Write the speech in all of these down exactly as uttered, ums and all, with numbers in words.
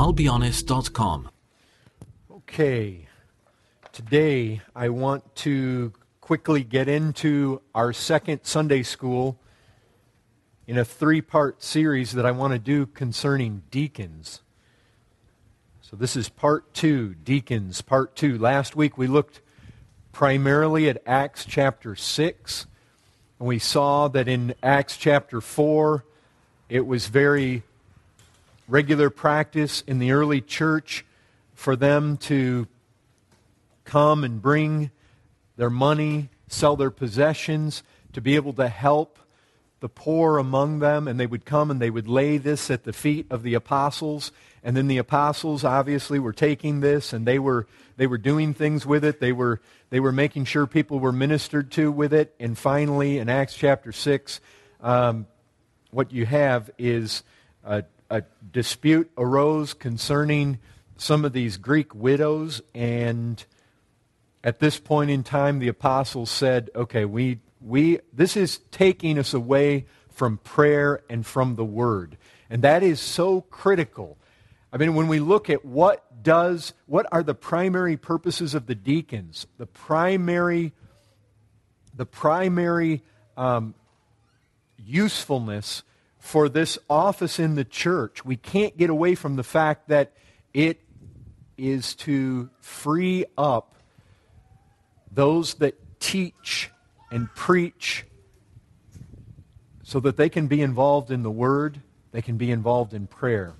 I'll be honest dot com. Okay, today I want to quickly get into our second Sunday school in a three-part series that I want to do concerning deacons. So this is part two, deacons, part two. Last week we looked primarily at Acts chapter six, and we saw that in Acts chapter four, it was very regular practice in the early church for them to come and bring their money, sell their possessions, to be able to help the poor among them, and they would come and they would lay this at the feet of the apostles, and then the apostles obviously were taking this and they were they were doing things with it. They were they were making sure people were ministered to with it. And finally, in Acts chapter six, um, what you have is a, a dispute arose concerning some of these Greek widows, and at this point in time, the apostles said, "Okay, we we this is taking us away from prayer and from the Word," and that is so critical. I mean, when we look at what does what are the primary purposes of the deacons, the primary the primary um, usefulness for this office in the church, we can't get away from the fact that it is to free up those that teach and preach so that they can be involved in the Word, they can be involved in prayer.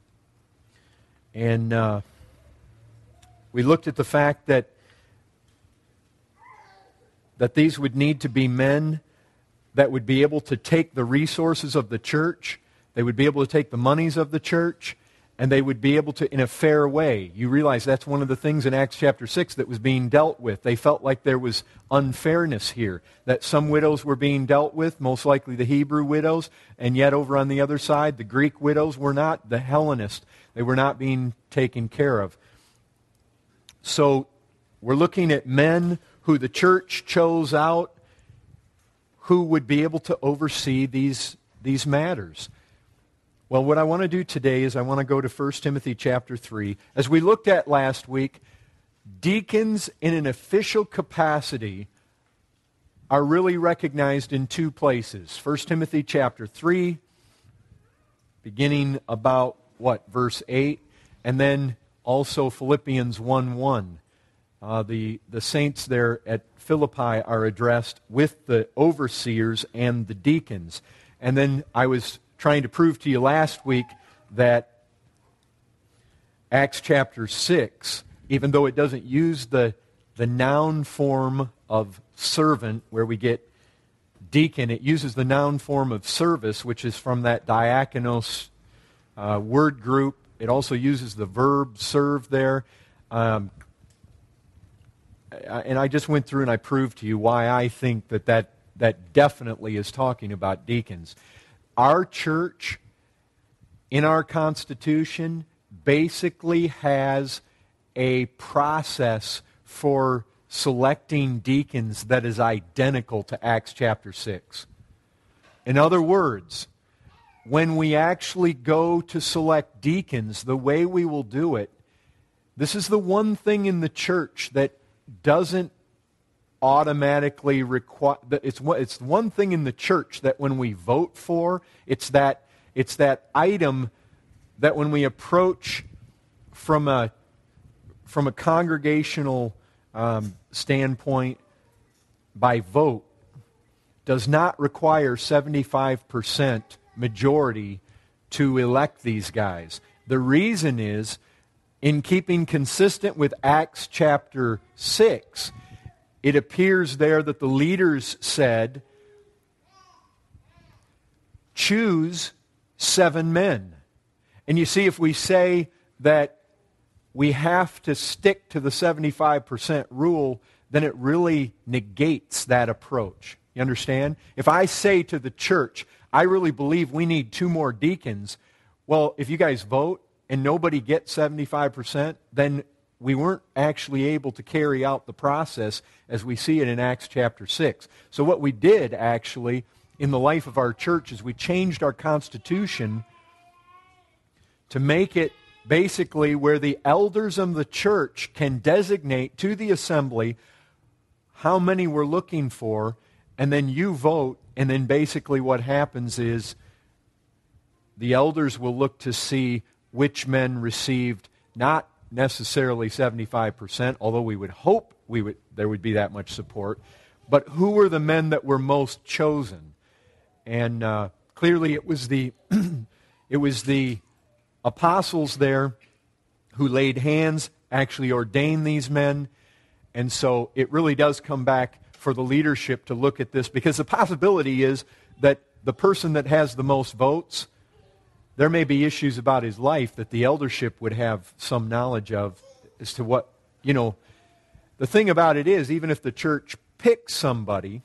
And uh, we looked at the fact that that these would need to be men that would be able to take the resources of the church, they would be able to take the monies of the church, and they would be able to, in a fair way. You realize that's one of the things in Acts chapter six that was being dealt with. They felt like there was unfairness here, that some widows were being dealt with, most likely the Hebrew widows, and yet over on the other side, the Greek widows were not, the Hellenists, they were not being taken care of. So we're looking at men who the church chose out who would be able to oversee these, these matters. Well, what I want to do today is I want to go to First Timothy chapter three. As we looked at last week, deacons in an official capacity are really recognized in two places. First Timothy chapter three, beginning about, what, verse eight, and then also Philippians one one. Uh, the, the saints there at Philippi are addressed with the overseers and the deacons. And then I was trying to prove to you last week that Acts chapter six, even though it doesn't use the, the noun form of servant, where we get deacon, it uses the noun form of service, which is from that diakonos uh, word group. It also uses the verb serve there. Um, and I just went through and I proved to you why I think that that, that definitely is talking about deacons. Our church, in our Constitution, basically has a process for selecting deacons that is identical to Acts chapter six. In other words, when we actually go to select deacons, the way we will do it, this is the one thing in the church that doesn't automatically require, it's it's one thing in the church that when we vote for, it's that it's that item that when we approach from a from a congregational um, standpoint by vote, does not require seventy-five percent majority to elect these guys. The reason is, in keeping consistent with Acts chapter six, it appears there that the leaders said, choose seven men. And you see, if we say that we have to stick to the seventy-five percent rule, then it really negates that approach. You understand? If I say to the church, I really believe we need two more deacons, well, if you guys vote and nobody gets seventy-five percent, then we weren't actually able to carry out the process as we see it in Acts chapter six. So what we did actually in the life of our church is we changed our constitution to make it basically where the elders of the church can designate to the assembly how many we're looking for, and then you vote, and then basically what happens is the elders will look to see which men received not necessarily seventy-five percent, although we would hope we would there would be that much support, but who were the men that were most chosen? And uh, clearly it was the it was the apostles there who laid hands, actually ordained these men, and so it really does come back for the leadership to look at this, because the possibility is that the person that has the most votes, there may be issues about his life that the eldership would have some knowledge of as to what, you know, the thing about it is, even if the church picks somebody,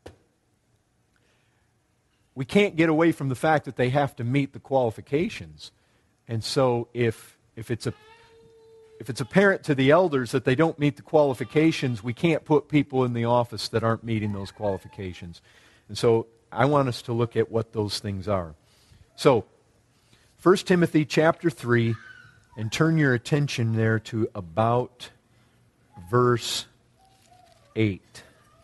we can't get away from the fact that they have to meet the qualifications. And so if if it's a if it's apparent to the elders that they don't meet the qualifications, we can't put people in the office that aren't meeting those qualifications. And so I want us to look at what those things are. So, First Timothy chapter three, and turn your attention there to about verse eight.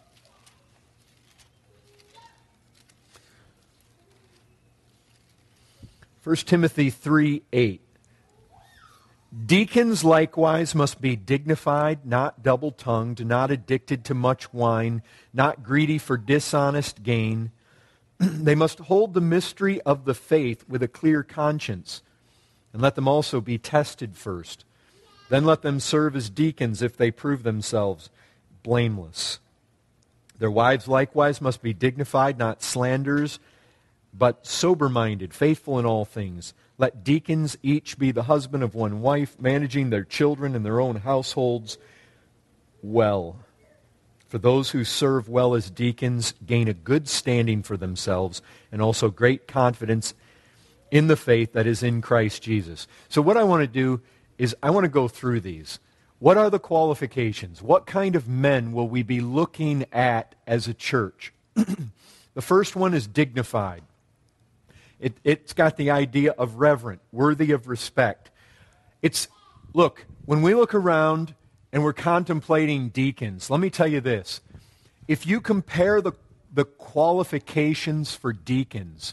First Timothy three eight. Deacons likewise must be dignified, not double-tongued, not addicted to much wine, not greedy for dishonest gain. They must hold the mystery of the faith with a clear conscience, and let them also be tested first. Then let them serve as deacons if they prove themselves blameless. Their wives likewise must be dignified, not slanderers, but sober-minded, faithful in all things. Let deacons each be the husband of one wife, managing their children and their own households well. For those who serve well as deacons gain a good standing for themselves and also great confidence in the faith that is in Christ Jesus. So what I want to do is I want to go through these. What are the qualifications? What kind of men will we be looking at as a church? The first one is dignified. It, it's got the idea of reverent, worthy of respect. It's, look, when we look around and we're contemplating deacons, let me tell you this. If you compare the, the qualifications for deacons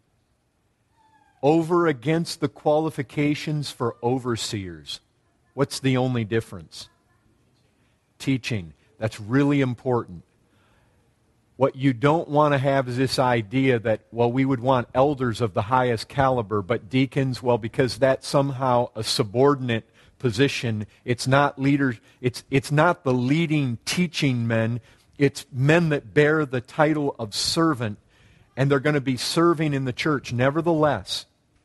over against the qualifications for overseers, what's the only difference? Teaching. That's really important. What you don't want to have is this idea that, well, we would want elders of the highest caliber, but deacons, well, because that's somehow a subordinate position. It's not leaders. It's, it's not the leading teaching men. It's men that bear the title of servant, and they're going to be serving in the church. Nevertheless,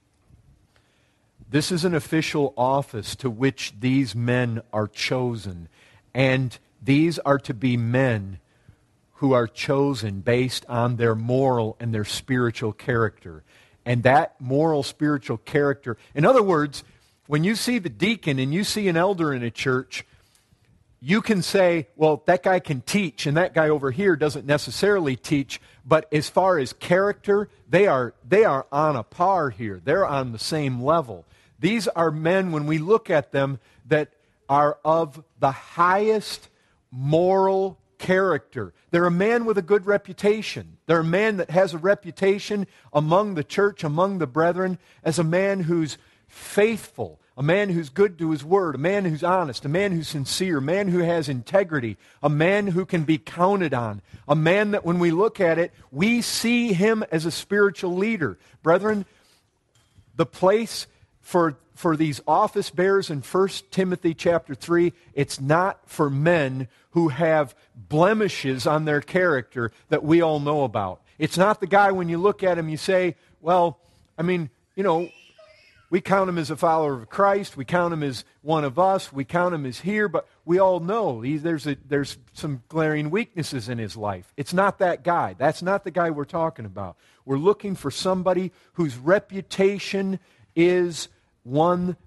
this is an official office to which these men are chosen, and these are to be men who are chosen based on their moral and their spiritual character. And that moral, spiritual character, in other words, when you see the deacon and you see an elder in a church, you can say, well, that guy can teach, and that guy over here doesn't necessarily teach, but as far as character, they are, they are on a par here. They're on the same level. These are men, when we look at them, that are of the highest moral character. They're a man with a good reputation. They're a man that has a reputation among the church, among the brethren, as a man who's faithful, a man who's good to his word, a man who's honest, a man who's sincere, a man who has integrity, a man who can be counted on, a man that when we look at it, we see him as a spiritual leader. Brethren, the place for for these office bearers in First Timothy chapter three, it's not for men who have blemishes on their character that we all know about. It's not the guy when you look at him you say, well, I mean, you know, we count him as a follower of Christ, we count him as one of us, we count him as here, but we all know he, there's, a, there's some glaring weaknesses in his life. It's not that guy. That's not the guy we're talking about. We're looking for somebody whose reputation is one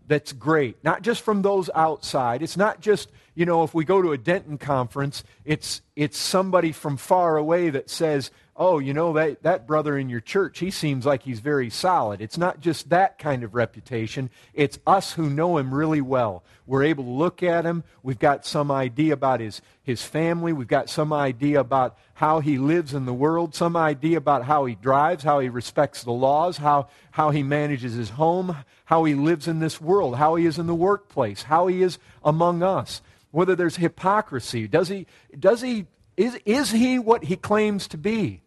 that's great. Not just from those outside. It's not just, you know, if we go to a Denton conference, it's it's somebody from far away that says, oh, you know, that, that brother in your church, he seems like he's very solid. It's not just that kind of reputation. It's us who know him really well. We're able to look at him. We've got some idea about his, his family. We've got some idea about how he lives in the world, some idea about how he drives, how he respects the laws, how, how he manages his home, how he lives in this world, how he is in the workplace, how he is among us, whether there's hypocrisy. Does he, does he, is, is he what he claims to be?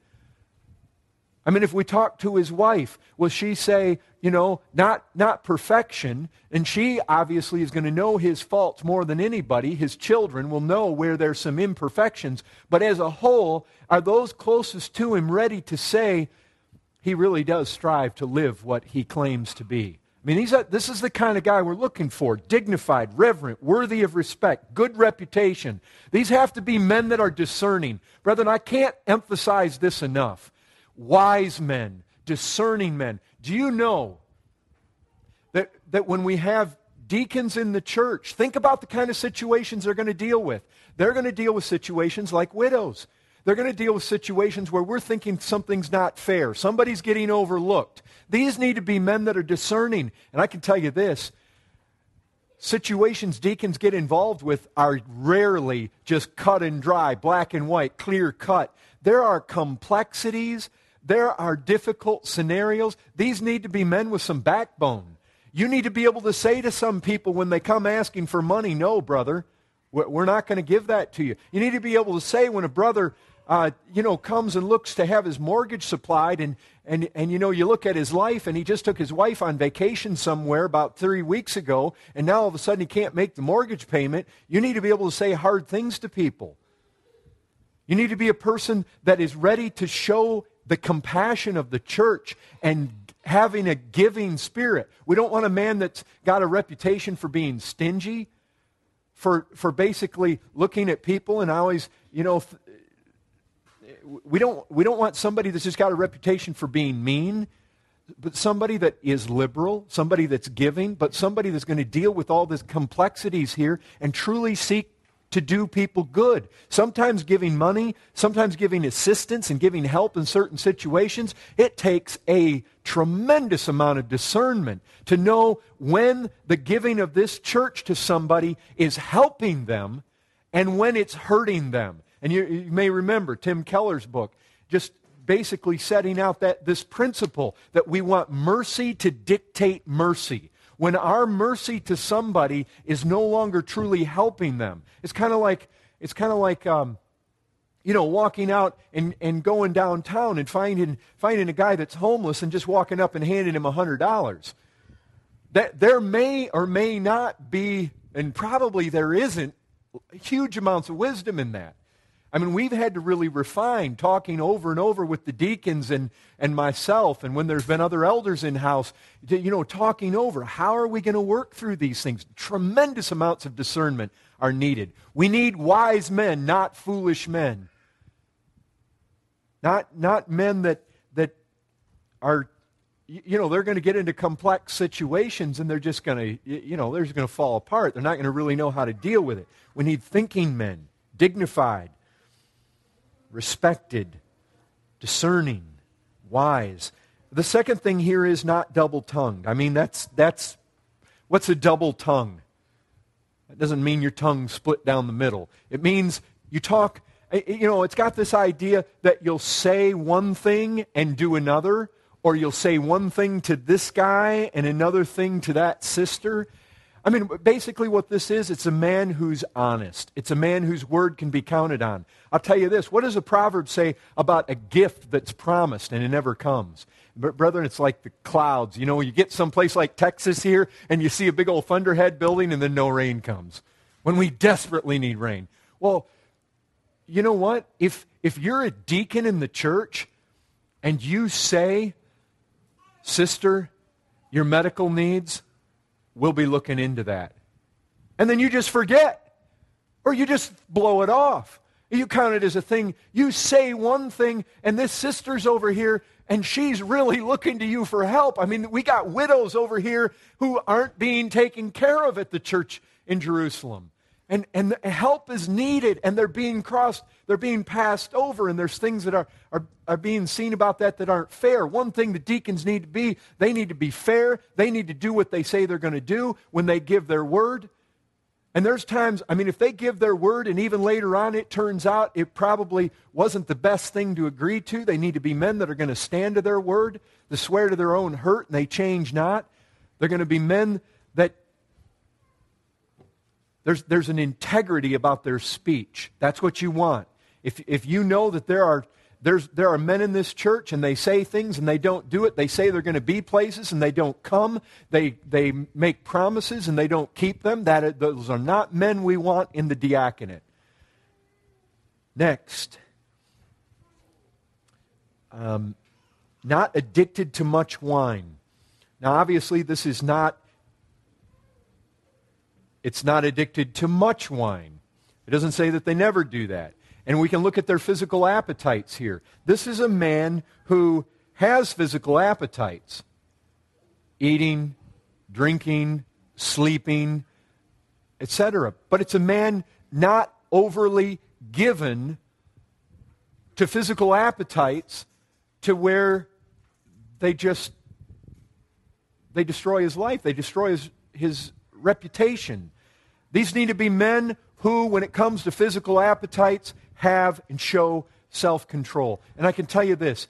I mean, if we talk to his wife, will she say, you know, not, not perfection, and she obviously is going to know his faults more than anybody. His children will know where there's some imperfections. But as a whole, are those closest to him ready to say he really does strive to live what he claims to be? I mean, he's a, this is the kind of guy we're looking for. Dignified, reverent, worthy of respect, good reputation. These have to be men that are discerning. Brethren, I can't emphasize this enough. Wise men, discerning men. Do you know that, that when we have deacons in the church, think about the kind of situations they're going to deal with. They're going to deal with situations like widows. They're going to deal with situations where we're thinking something's not fair. Somebody's getting overlooked. These need to be men that are discerning. And I can tell you this, situations deacons get involved with are rarely just cut and dry, black and white, clear cut. There are complexities. There are difficult scenarios. These need to be men with some backbone. You need to be able to say to some people when they come asking for money, no, brother, we're not going to give that to you. You need to be able to say when a brother, uh, you know, comes and looks to have his mortgage supplied, and, and, and, you know, you look at his life, and he just took his wife on vacation somewhere about three weeks ago, and now all of a sudden he can't make the mortgage payment. You need to be able to say hard things to people. You need to be a person that is ready to show the compassion of the church and having a giving spirit. We don't want a man that's got a reputation for being stingy, for for basically looking at people and always, you know, we don't we don't want somebody that's just got a reputation for being mean, but somebody that is liberal, somebody that's giving, but somebody that's going to deal with all these complexities here and truly seek to do people good. Sometimes giving money, sometimes giving assistance and giving help in certain situations, it takes a tremendous amount of discernment to know when the giving of this church to somebody is helping them and when it's hurting them. And you, you may remember Tim Keller's book, just basically setting out that this principle that we want mercy to dictate mercy. When our mercy to somebody is no longer truly helping them. It's kind of like, it's kind of like, um, you know, walking out and, and going downtown and finding finding a guy that's homeless and just walking up and handing him a hundred dollars. That there may or may not be, and probably there isn't, huge amounts of wisdom in that. I mean, we've had to really refine talking over and over with the deacons and, and myself, and when there's been other elders in house, you know, talking over, how are we going to work through these things? Tremendous amounts of discernment are needed. We need wise men, not foolish men. Not, not men that, that are, you know, they're going to get into complex situations and they're just going to, you know, they're just going to fall apart. They're not going to really know how to deal with it. We need thinking men, dignified, respected, discerning, wise. The second thing here is not double-tongued. I mean, that's, that's, what's a double tongue? That doesn't mean your tongue split down the middle. It means you talk, you know, it's got this idea that you'll say one thing and do another, or you'll say one thing to this guy and another thing to that sister. I mean, basically what this is, it's a man who's honest. It's a man whose word can be counted on. I'll tell you this, what does a proverb say about a gift that's promised and it never comes? Brethren, it's like the clouds. You know, you get someplace like Texas here and you see a big old thunderhead building and then no rain comes when we desperately need rain. Well, you know what? If, if you're a deacon in the church and you say, sister, your medical needs, we'll be looking into that. And then you just forget. Or you just blow it off. You count it as a thing. You say one thing, and this sister's over here, and she's really looking to you for help. I mean, we got widows over here who aren't being taken care of at the church in Jerusalem. And, and help is needed, and they're being crossed, they're being passed over, and there's things that are, are, are being seen about that that aren't fair. One thing the deacons need to be, they need to be fair. They need to do what they say they're going to do when they give their word. And there's times, I mean, if they give their word and even later on it turns out it probably wasn't the best thing to agree to, they need to be men that are going to stand to their word, to swear to their own hurt, and they change not. They're going to be men that there's, there's an integrity about their speech. That's what you want. If, if you know that there are There's, there are men in this church and they say things and they don't do it. They say they're going to be places and they don't come. They, they make promises and they don't keep them. That, those are not men we want in the diaconate. Next. Um, not addicted to much wine. Now obviously this is not, it's not addicted to much wine. It doesn't say that they never do that. And we can look at their physical appetites here. This is a man who has physical appetites. Eating, drinking, sleeping, et cetera. But it's a man not overly given to physical appetites to where they just, they destroy his life. They destroy his, his reputation. These need to be men who, when it comes to physical appetites, have and show self-control. And I can tell you this,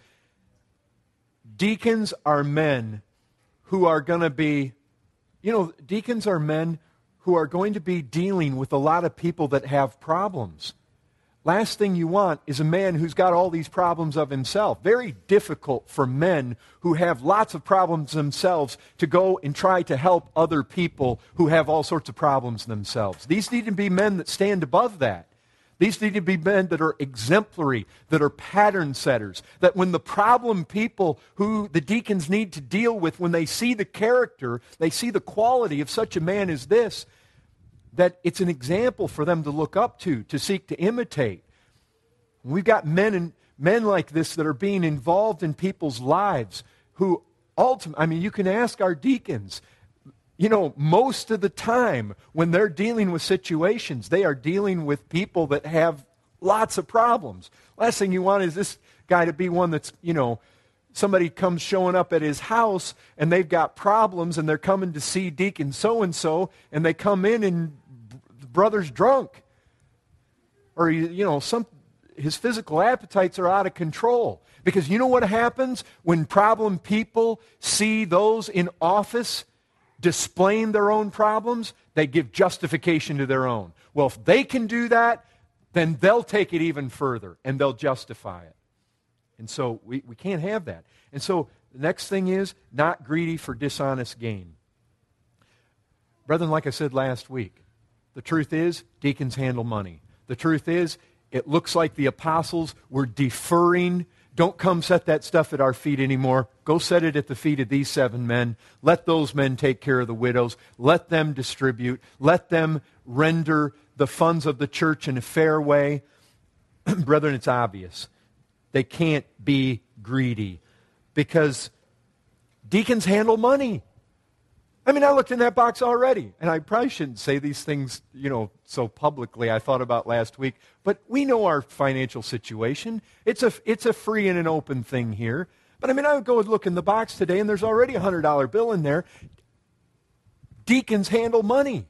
deacons are men who are going to be, you know, deacons are men who are going to be dealing with a lot of people that have problems. Last thing you want is a man who's got all these problems of himself. Very difficult for men who have lots of problems themselves to go and try to help other people who have all sorts of problems themselves. These need to be men that stand above that. These need to be men that are exemplary, that are pattern setters, that when the problem people who the deacons need to deal with, when they see the character, they see the quality of such a man as this, that it's an example for them to look up to, to seek to imitate. We've got men and men like this that are being involved in people's lives who ultimately, I mean, you can ask our deacons, you know, most of the time when they're dealing with situations, they are dealing with people that have lots of problems. Last thing you want is this guy to be one that's, you know, somebody comes showing up at his house and they've got problems and they're coming to see Deacon so-and-so and they come in and the brother's drunk. Or, you know, some his physical appetites are out of control. Because you know what happens when problem people see those in office displaying their own problems? They give justification to their own. Well, if they can do that, then they'll take it even further and they'll justify it. And so we, we can't have that. And so the next thing is not greedy for dishonest gain. Brethren, like I said last week, the truth is deacons handle money. The truth is it looks like the apostles were deferring. Don't come set that stuff at our feet anymore. Go set it at the feet of these seven men. Let those men take care of the widows. Let them distribute. Let them render the funds of the church in a fair way. Brethren, it's obvious. They can't be greedy because deacons handle money. I mean, I looked in that box already, and I probably shouldn't say these things, you know, so publicly. I thought about last week, but we know our financial situation. It's a it's a free and an open thing here. But I mean, I would go and look in the box today, and there's already a hundred dollar bill in there. Deacons handle money,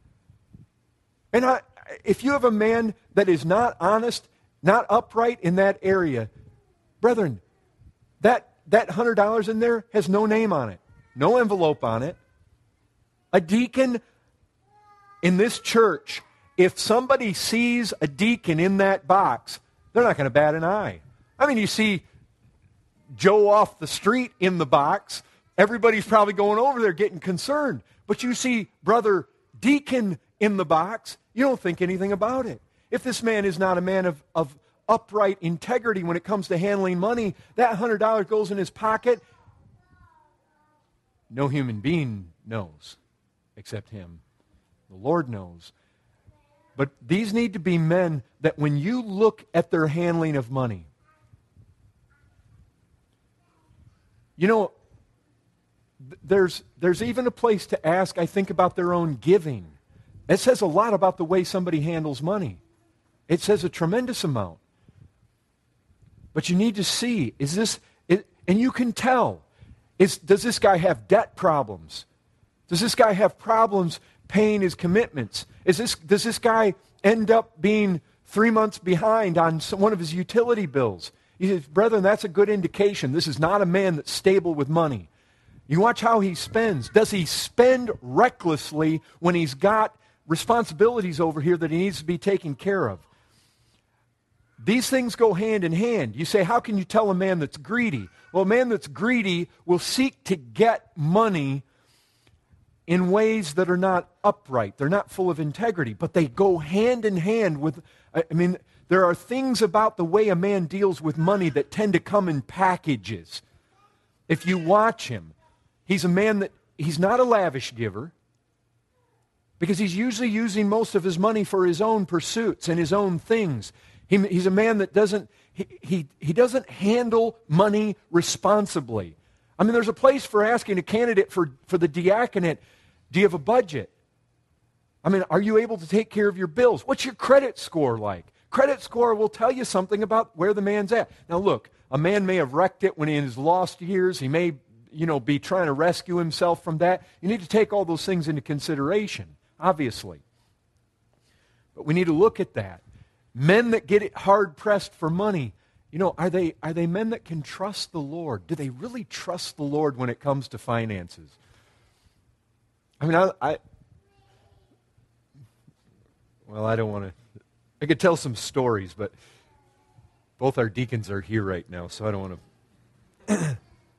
and I, if you have a man that is not honest, not upright in that area, brethren, that that hundred dollars in there has no name on it, no envelope on it. A deacon in this church, if somebody sees a deacon in that box, they're not going to bat an eye. I mean, you see Joe off the street in the box, everybody's probably going over there getting concerned. But you see Brother Deacon in the box, you don't think anything about it. If this man is not a man of, of upright integrity when it comes to handling money, that one hundred dollars goes in his pocket. No human being knows. Except him. The Lord knows. But these need to be men that when you look at their handling of money, You know, th- there's, there's even a place to ask, I think, about their own giving. It says a lot about the way somebody handles money. It says a tremendous amount. But you need to see, is this, it, and you can tell, is, does this guy have debt problems? Does this guy have problems paying his commitments? Is this, does this guy end up being three months behind on some, one of his utility bills? He says, brethren, that's a good indication. This is not a man that's stable with money. You watch how he spends. Does he spend recklessly when he's got responsibilities over here that he needs to be taken care of? These things go hand in hand. You say, how can you tell a man that's greedy? Well, a man that's greedy will seek to get money in ways that are not upright. They're not full of integrity, but they go hand in hand with, I mean, there are things about the way a man deals with money that tend to come in packages. If you watch him, he's a man that, he's not a lavish giver because he's usually using most of his money for his own pursuits and his own things. He, he's a man that doesn't, he, he, he doesn't handle money responsibly. I mean, there's a place for asking a candidate for, for the diaconate, do you have a budget? I mean, are you able to take care of your bills? What's your credit score like? Credit score will tell you something about where the man's at. Now look, a man may have wrecked it when in his lost years. He may, you know, be trying to rescue himself from that. You need to take all those things into consideration, obviously. But we need to look at that. Men that get it hard-pressed for money, you know, are they, are they men that can trust the Lord? Do they really trust the Lord when it comes to finances? I mean, I, I well, I don't want to, I could tell some stories, but both our deacons are here right now, so I don't want to.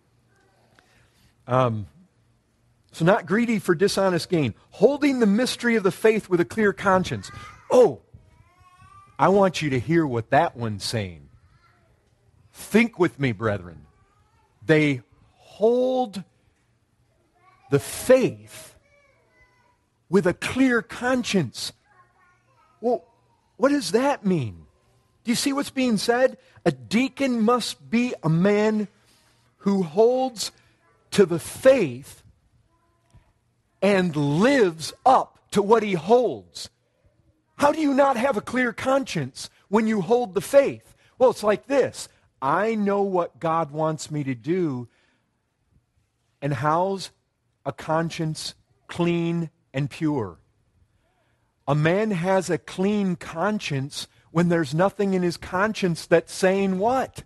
um, so not greedy for dishonest gain. Holding the mystery of the faith with a clear conscience. Oh, I want you to hear what that one's saying. Think with me, brethren. They hold the faith with a clear conscience. Well, what does that mean? Do you see what's being said? A deacon must be a man who holds to the faith and lives up to what he holds. How do you not have a clear conscience when you hold the faith? Well, it's like this. I know what God wants me to do, and how's a conscience clean and pure? A man has a clean conscience when there's nothing in his conscience that's saying what?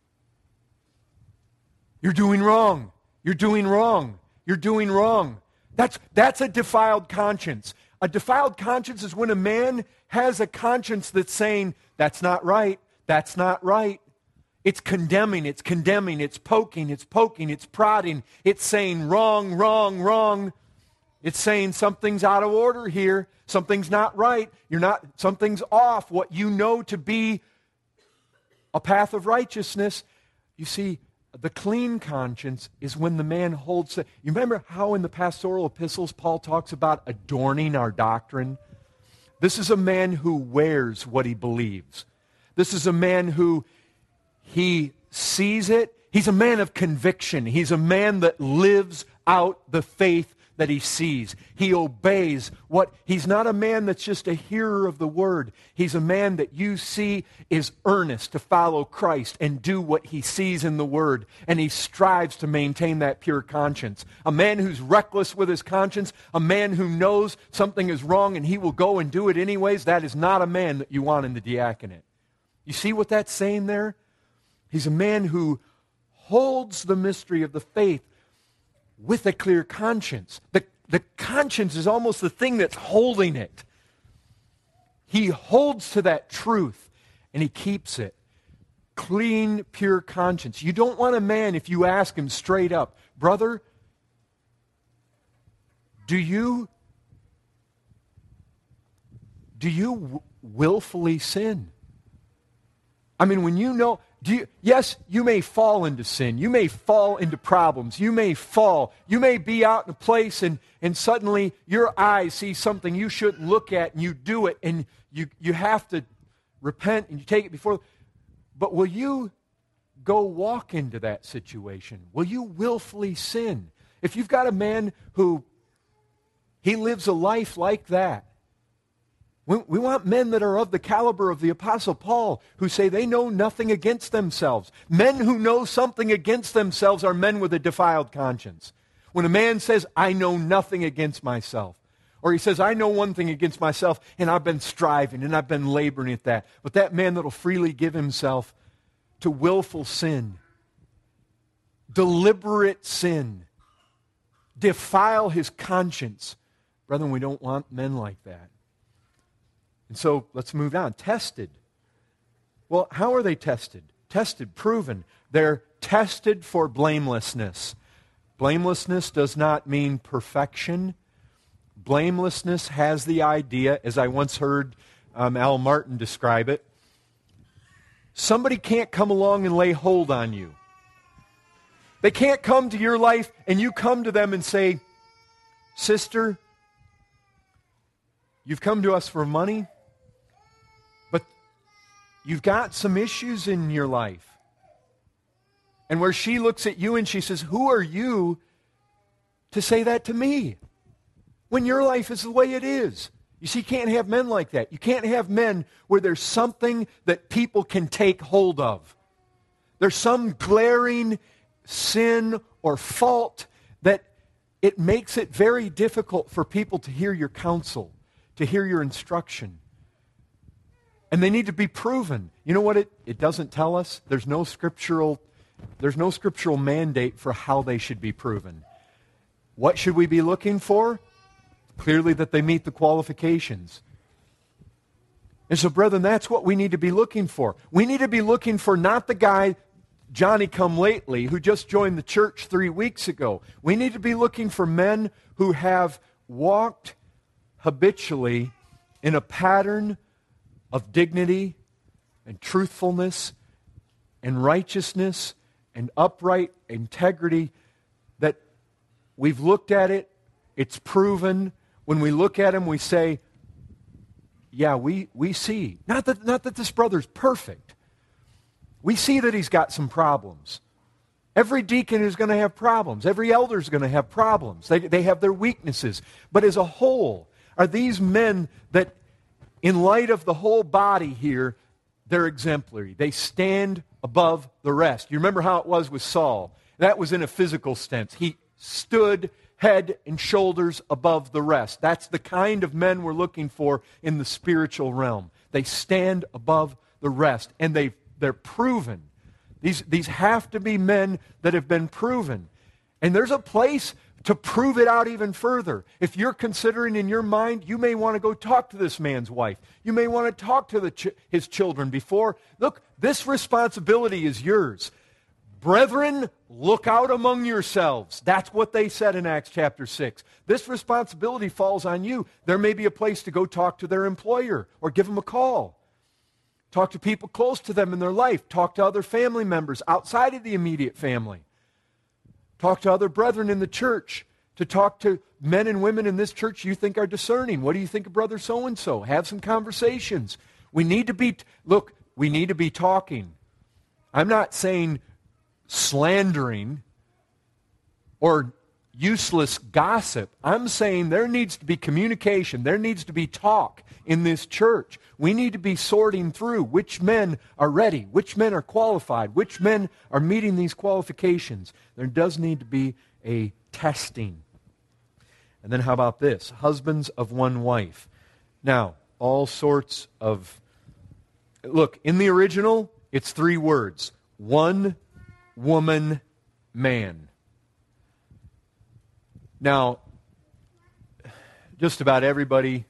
You're doing wrong. You're doing wrong. You're doing wrong. That's, that's a defiled conscience. A defiled conscience is when a man has a conscience that's saying, that's not right, that's not right. It's condemning, it's condemning, it's poking, it's poking, it's prodding. It's saying wrong, wrong, wrong. It's saying something's out of order here. Something's not right. You're not, something's off. What you know to be a path of righteousness. You see, the clean conscience is when the man holds... The, you remember how in the pastoral epistles Paul talks about adorning our doctrine? This is a man who wears what he believes. This is a man who he sees it. He's a man of conviction. He's a man that lives out the faith that he sees. He obeys what, he's not a man that's just a hearer of the word. He's a man that you see is earnest to follow Christ and do what he sees in the word. And he strives to maintain that pure conscience. A man who's reckless with his conscience, a man who knows something is wrong and he will go and do it anyways, that is not a man that you want in the diaconate. You see what that's saying there? He's a man who holds the mystery of the faith with a clear conscience. The, the conscience is almost the thing that's holding it. He holds to that truth and he keeps it. Clean, pure conscience. You don't want a man, if you ask him straight up, brother, do you, do you willfully sin? I mean, when you know... Do you, yes, you may fall into sin. You may fall into problems. You may fall. You may be out in a place and, and suddenly your eyes see something you shouldn't look at and you do it and you, you have to repent and you take it before. But will you go walk into that situation? Will you willfully sin? If you've got a man who, he lives a life like that, we, we want men that are of the caliber of the Apostle Paul, who say they know nothing against themselves. Men who know something against themselves are men with a defiled conscience. When a man says, I know nothing against myself, or he says, I know one thing against myself, and I've been striving, and I've been laboring at that. But that man that'll freely give himself to willful sin, deliberate sin, defile his conscience. Brethren, we don't want men like that. And so, let's move on. Tested. Well, how are they tested? Tested, proven. They're tested for blamelessness. Blamelessness does not mean perfection. Blamelessness has the idea, as I once heard um, Al Martin describe it, somebody can't come along and lay hold on you. They can't come to your life and you come to them and say, sister, you've come to us for money, but you've got some issues in your life. And where she looks at you and she says, who are you to say that to me? When your life is the way it is. You see, you can't have men like that. You can't have men where there's something that people can take hold of. There's some glaring sin or fault that it makes it very difficult for people to hear your counsel, to hear your instruction. And they need to be proven. You know what it, it doesn't tell us? There's no scriptural, there's no scriptural mandate for how they should be proven. What should we be looking for? Clearly that they meet the qualifications. And so, brethren, that's what we need to be looking for. We need to be looking for not the guy, Johnny-come-lately, who just joined the church three weeks ago. We need to be looking for men who have walked habitually in a pattern of dignity and truthfulness and righteousness and upright integrity, that we've looked at it, it's proven. When we look at him, we say, yeah, we, we see. Not that, not that this brother's perfect. We see that he's got some problems. Every deacon is going to have problems. Every elder is going to have problems. They, they have their weaknesses. But as a whole, are these men that, in light of the whole body here, they're exemplary. They stand above the rest. You remember how it was with Saul. That was in a physical sense. He stood head and shoulders above the rest. That's the kind of men we're looking for in the spiritual realm. They stand above the rest, and they they're proven. These, these have to be men that have been proven. And there's a place to prove it out even further. If you're considering in your mind, you may want to go talk to this man's wife. You may want to talk to the ch- his children before. Look, this responsibility is yours. Brethren, look out among yourselves. That's what they said in Acts chapter six. This responsibility falls on you. There may be a place to go talk to their employer or give them a call. Talk to people close to them in their life. Talk to other family members outside of the immediate family. Talk to other brethren in the church. To talk to men and women in this church you think are discerning. What do you think of brother so-and-so? Have some conversations. We need to be, look, we need to be talking. I'm not saying slandering or useless gossip. I'm saying there needs to be communication. There needs to be talk in this church. We need to be sorting through which men are ready, which men are qualified, which men are meeting these qualifications. There does need to be a testing. And then how about this? Husbands of one wife. Now, all sorts of... Look, in the original, it's three words. One woman, man. Now, just about everybody,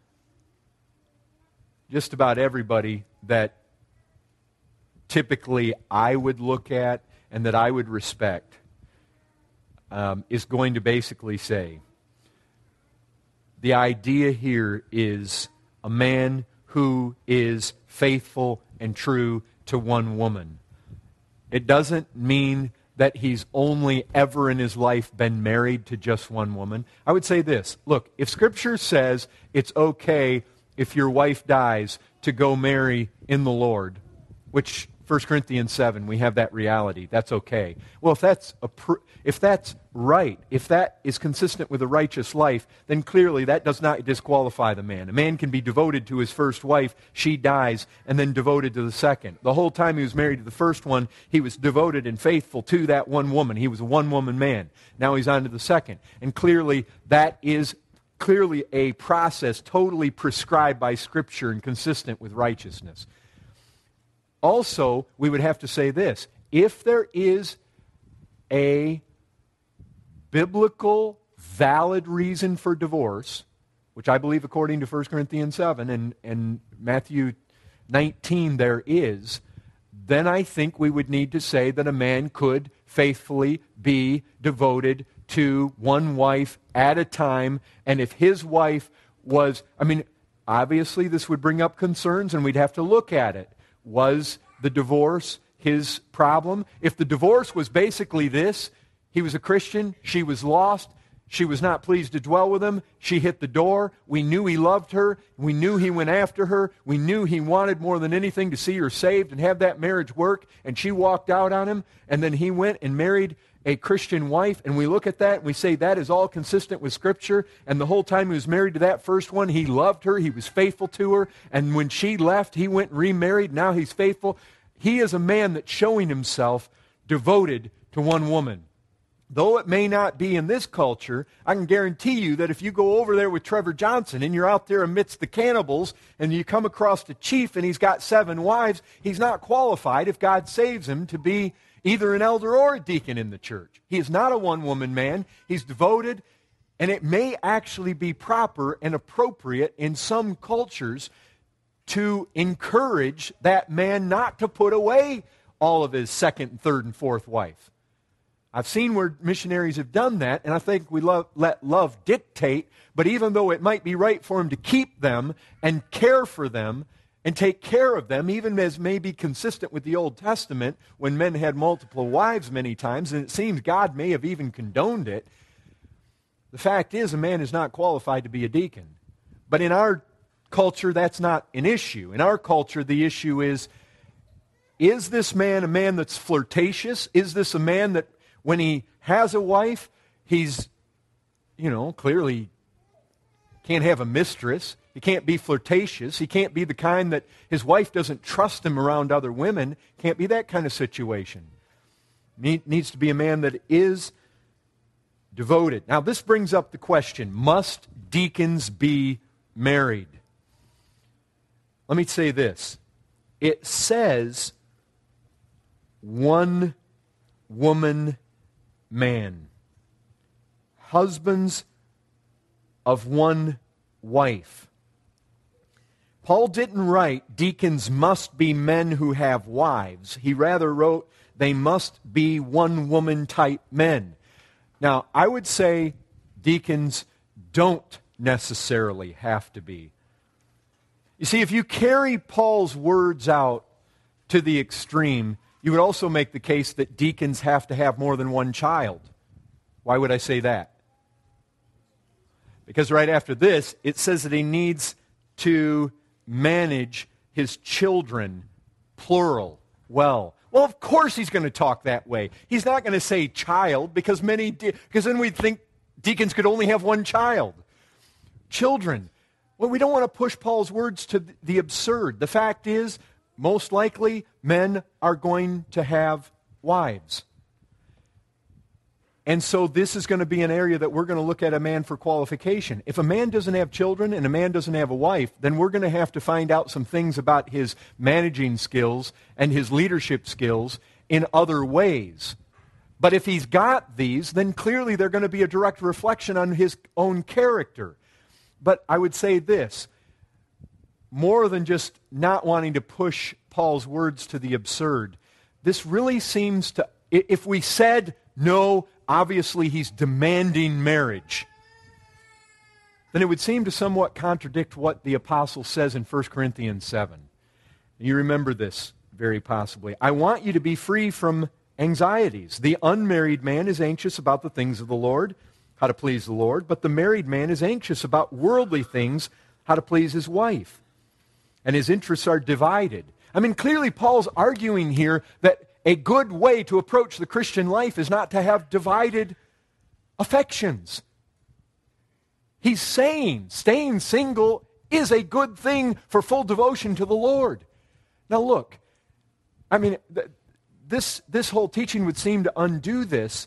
just about everybody that typically I would look at and that I would respect um, is going to basically say, the idea here is a man who is faithful and true to one woman. It doesn't mean that he's only ever in his life been married to just one woman. I would say this. Look, if Scripture says it's okay if your wife dies to go marry in the Lord, which First Corinthians seven, we have that reality. That's okay. Well, if that's, a pr- if that's right, if that is consistent with a righteous life, then clearly that does not disqualify the man. A man can be devoted to his first wife, she dies, and then devoted to the second. The whole time he was married to the first one, he was devoted and faithful to that one woman. He was a one-woman man. Now he's on to the second. And clearly that is clearly a process totally prescribed by Scripture and consistent with righteousness. Also, we would have to say this. If there is a biblical, valid reason for divorce, which I believe according to First Corinthians seven and, and Matthew nineteen there is, then I think we would need to say that a man could faithfully be devoted to one wife at a time, and if his wife was, I mean, obviously this would bring up concerns and we'd have to look at it. Was the divorce his problem? If the divorce was basically this, he was a Christian, she was lost, she was not pleased to dwell with him, she hit the door, we knew he loved her, we knew he went after her, we knew he wanted more than anything to see her saved and have that marriage work, and she walked out on him, and then he went and married a Christian wife, and we look at that and we say that is all consistent with Scripture, and the whole time he was married to that first one, he loved her, he was faithful to her, and when she left, he went and remarried, now he's faithful. He is a man that's showing himself devoted to one woman. Though it may not be in this culture, I can guarantee you that if you go over there with Trevor Johnson and you're out there amidst the cannibals and you come across the chief and he's got seven wives, he's not qualified if God saves him to be either an elder or a deacon in the church. He is not a one-woman man. He's devoted, and it may actually be proper and appropriate in some cultures to encourage that man not to put away all of his second, third, and fourth wife. I've seen where missionaries have done that, and I think we love, let love dictate, but even though it might be right for him to keep them and care for them and take care of them, even as may be consistent with the Old Testament when men had multiple wives many times, and it seems God may have even condoned it, the fact is a man is not qualified to be a deacon. But in our culture, that's not an issue. In our culture, the issue is, is this man a man that's flirtatious? Is this a man that when he has a wife, he's, you know, clearly can't have a mistress. He can't be flirtatious. He can't be the kind that his wife doesn't trust him around other women. Can't be that kind of situation. He needs to be a man that is devoted. Now, this brings up the question, must deacons be married? Let me say this. It says one woman man. Husbands of one wife. Paul didn't write, deacons must be men who have wives. He rather wrote, they must be one-woman type men. Now, I would say deacons don't necessarily have to be. You see, if you carry Paul's words out to the extreme, you would also make the case that deacons have to have more than one child. Why would I say that? Because right after this, it says that he needs to manage his children, plural, well. Well, of course he's going to talk that way. He's not going to say child, because many, de- because then we'd think deacons could only have one child. Children. Well, we don't want to push Paul's words to the absurd. The fact is, most likely, men are going to have wives. And so this is going to be an area that we're going to look at a man for qualification. If a man doesn't have children and a man doesn't have a wife, then we're going to have to find out some things about his managing skills and his leadership skills in other ways. But if he's got these, then clearly they're going to be a direct reflection on his own character. But I would say this, more than just not wanting to push Paul's words to the absurd, this really seems to, if we said, no, obviously he's demanding marriage, then it would seem to somewhat contradict what the apostle says in First Corinthians seven. You remember this very possibly. I want you to be free from anxieties. The unmarried man is anxious about the things of the Lord, how to please the Lord, but the married man is anxious about worldly things, how to please his wife. And his interests are divided. I mean, clearly Paul's arguing here that a good way to approach the Christian life is not to have divided affections. He's saying staying single is a good thing for full devotion to the Lord. Now look, I mean, th- this, this whole teaching would seem to undo this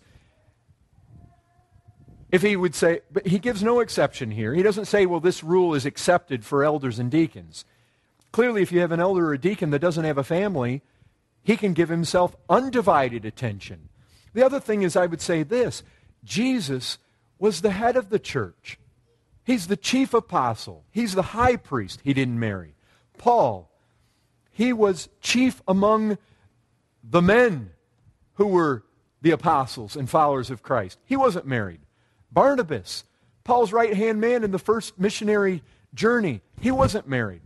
if he would say, but he gives no exception here. He doesn't say, well, this rule is accepted for elders and deacons. Clearly, if you have an elder or a deacon that doesn't have a family, he can give himself undivided attention. The other thing is, I would say this, Jesus was the head of the church. He's the chief apostle. He's the high priest. He didn't marry. Paul, he was chief among the men who were the apostles and followers of Christ. He wasn't married. Barnabas, Paul's right-hand man in the first missionary journey, he wasn't married.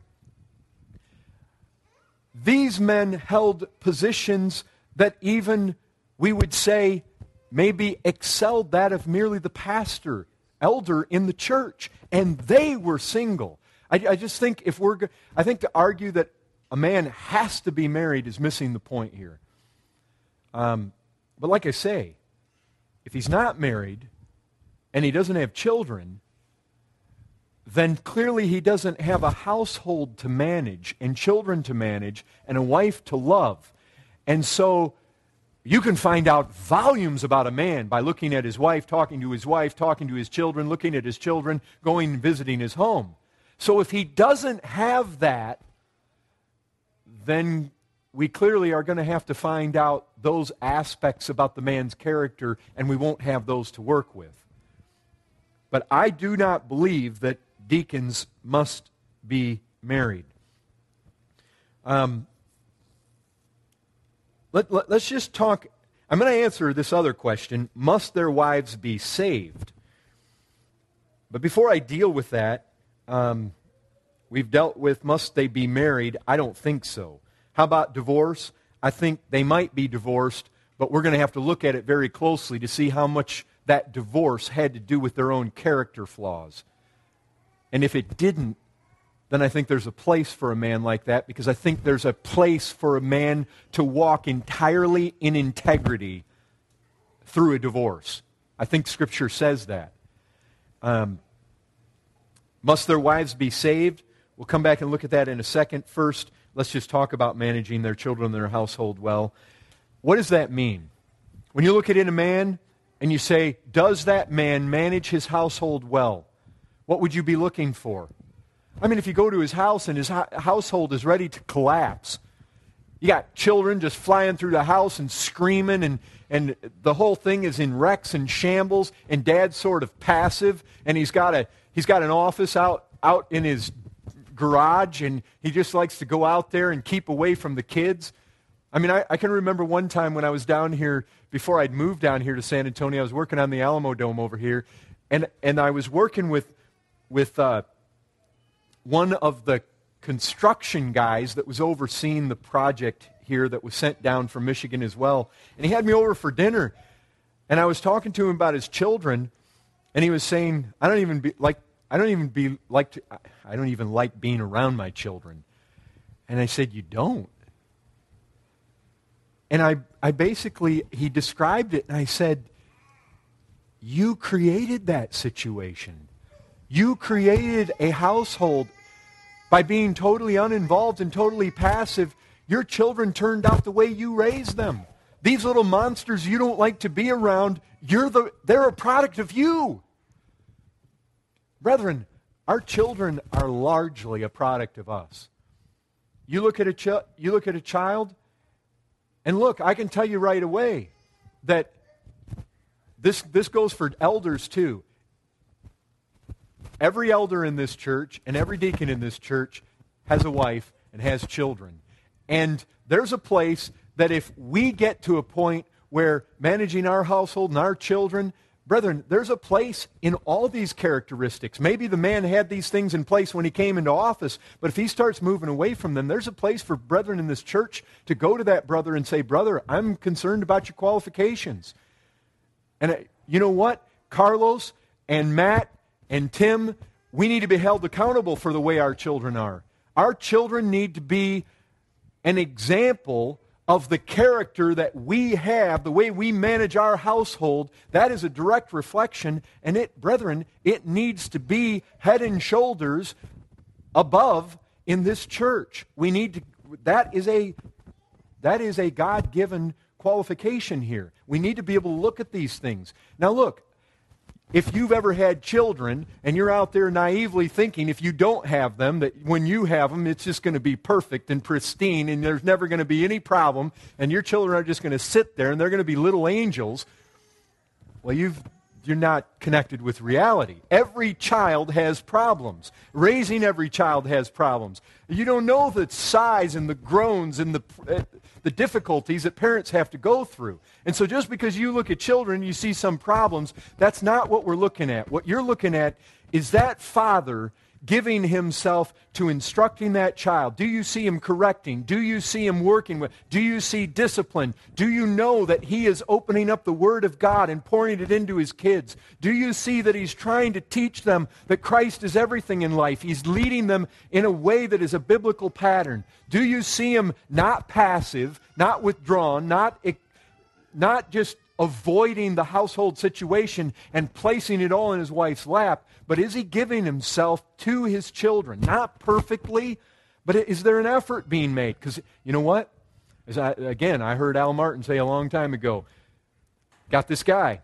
These men held positions that even, we would say, maybe excelled that of merely the pastor, elder in the church, and they were single. I, I just think if we're, I think to argue that a man has to be married is missing the point here. Um, but like I say, if he's not married and he doesn't have children, then clearly he doesn't have a household to manage and children to manage and a wife to love. And so you can find out volumes about a man by looking at his wife, talking to his wife, talking to his children, looking at his children, going and visiting his home. So if he doesn't have that, then we clearly are going to have to find out those aspects about the man's character, and we won't have those to work with. But I do not believe that deacons must be married. Um, let, let, let's just talk. I'm going to answer this other question. Must their wives be saved? But before I deal with that, um, we've dealt with must they be married? I don't think so. How about divorce? I think they might be divorced, but we're going to have to look at it very closely to see how much that divorce had to do with their own character flaws. And if it didn't, then I think there's a place for a man like that, because I think there's a place for a man to walk entirely in integrity through a divorce. I think Scripture says that. Um, must their wives be saved? We'll come back and look at that in a second. First, let's just talk about managing their children and their household well. What does that mean? When you look at it in a man and you say, does that man manage his household well? What would you be looking for? I mean, if you go to his house and his ho- household is ready to collapse, you got children just flying through the house and screaming, and, and the whole thing is in wrecks and shambles, and dad's sort of passive, and he's got a he's got an office out, out in his garage, and he just likes to go out there and keep away from the kids. I mean, I, I can remember one time when I was down here, before I'd moved down here to San Antonio, I was working on the Alamo Dome over here, and, and I was working with, with uh, one of the construction guys that was overseeing the project here that was sent down from Michigan as well. And he had me over for dinner, and I was talking to him about his children, and he was saying, I don't even be, like, I don't even be like to, I don't even like being around my children. And I said, you don't? And I, I basically, he described it, and I said, you created that situation. You created a household by being totally uninvolved and totally passive. Your children turned out the way you raised them. These little monsters you don't like to be around, you're the, they're a product of you. Brethren, our children are largely a product of us. You look at a ch- you look at a child, and look, I can tell you right away that this, this goes for elders too. Every elder in this church and every deacon in this church has a wife and has children. And there's a place that if we get to a point where managing our household and our children, brethren, there's a place in all these characteristics. Maybe the man had these things in place when he came into office, but if he starts moving away from them, there's a place for brethren in this church to go to that brother and say, brother, I'm concerned about your qualifications. And uh, you know what? Carlos and Matt and Tim, we need to be held accountable for the way our children are. Our children need to be an example of the character that we have, the way we manage our household. That is a direct reflection, and it, brethren, it needs to be head and shoulders above in this church. We need to, that is a, that is a God-given qualification here. We need to be able to look at these things. Now look, if you've ever had children and you're out there naively thinking if you don't have them, that when you have them, it's just going to be perfect and pristine and there's never going to be any problem and your children are just going to sit there and they're going to be little angels, well, you've, you're not connected with reality. Every child has problems. Raising every child has problems. You don't know the size and the groans and the, uh, the difficulties that parents have to go through. And so just because you look at children, you see some problems, that's not what we're looking at. What you're looking at is that father giving himself to instructing that child. Do you see him correcting? Do you see him working with? Do you see discipline? Do you know that he is opening up the Word of God and pouring it into his kids? Do you see that he's trying to teach them that Christ is everything in life? He's leading them in a way that is a biblical pattern. Do you see him not passive, not withdrawn, not, not just avoiding the household situation and placing it all in his wife's lap, but is he giving himself to his children? Not perfectly, but is there an effort being made? Because you know what? As I, again, I heard Al Martin say a long time ago, got this guy.